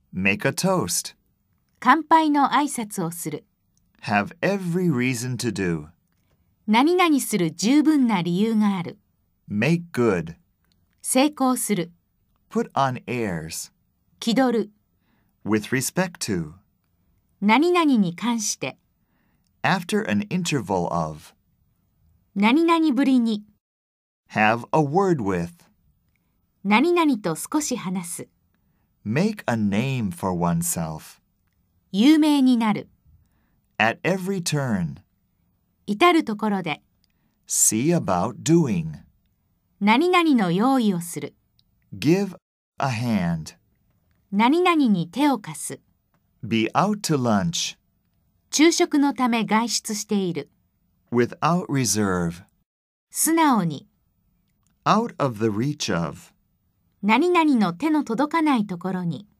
Make a toast. 乾杯の挨拶をする。 Have every reason to do. 何々する十分な理由がある。 Make good. 成功する。 Put on airs. 気取る。 With respect to. 何々に関して。 After an interval of. 何々ぶりに。 Have a word with. 何々と少し話す。 Make a name for oneself. 有名になる。 At every turn. 至るところで。 See about doing. 何々の用意をする。 Give a hand. 何々に手を貸す。 Be out to lunch. 昼食のため外出している。 Without reserve. 素直に。 Out of the reach of. 何々の手の届かないところに。